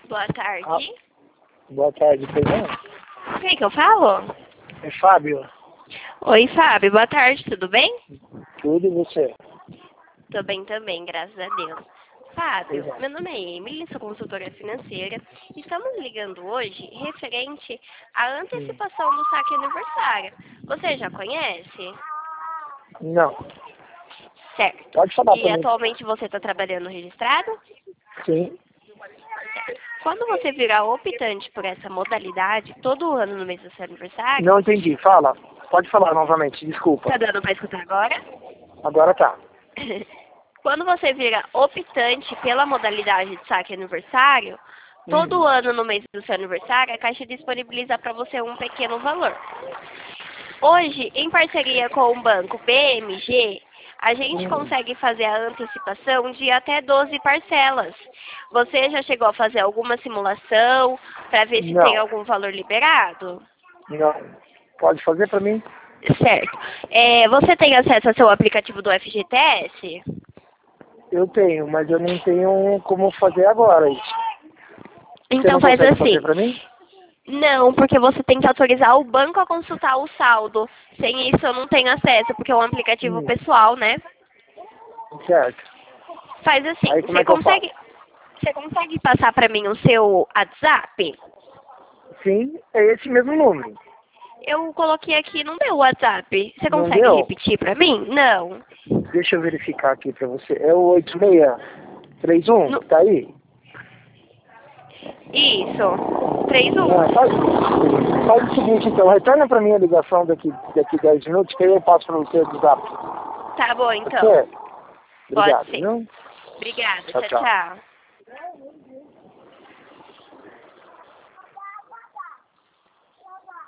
Boa tarde. Ah, boa tarde, perdão. Quem que eu falo? É Fábio. Oi, Fábio. Boa tarde, tudo bem? Tudo e você? Tô bem também, graças a Deus. Fábio, Exato. meu nome é Emily, sou consultora financeira. Estamos ligando hoje referente à antecipação do saque aniversário. Você já conhece? Não. Certo. Pode falar E pra mim. atualmente você está trabalhando registrado? Sim. Quando você virar optante por essa modalidade, todo ano no mês do seu aniversário, Não entendi. Fala. Pode falar novamente, desculpa. tá dando para escutar agora? Agora tá. Quando você vira optante pela modalidade de saque aniversário, todo ano no mês do seu aniversário, a Caixa disponibiliza para você um pequeno valor. Hoje, em parceria com o banco BMG, a gente consegue fazer a antecipação de até 12 parcelas. Você já chegou a fazer alguma simulação para ver se tem Não. algum valor liberado? Não. Pode fazer pra mim? Certo. Você tem acesso ao seu aplicativo do FGTS? Eu tenho, mas eu não tenho como fazer agora isso. Você Então não faz consegue assim. fazer pra mim? Não, porque você tem que autorizar o banco a consultar o saldo. Sem isso eu não tenho acesso, porque é um aplicativo pessoal, né? Certo. Faz assim, Aí como é que eu faço? você consegue passar para mim o seu WhatsApp? Sim, é esse mesmo número. Eu coloquei aqui no meu WhatsApp. Você Não consegue deu? repetir para mim? Não. Deixa eu verificar aqui pra você. É o 8631, No- tá aí? Isso. 31. Ah, faz o seguinte, então, retorna pra mim a ligação daqui 10 minutos, que aí eu passo pra você do zap. Tá bom, Pode então. ser? Pode Obrigado, ser. viu? Obrigada. Tchau, Tchau, tchau. tchau.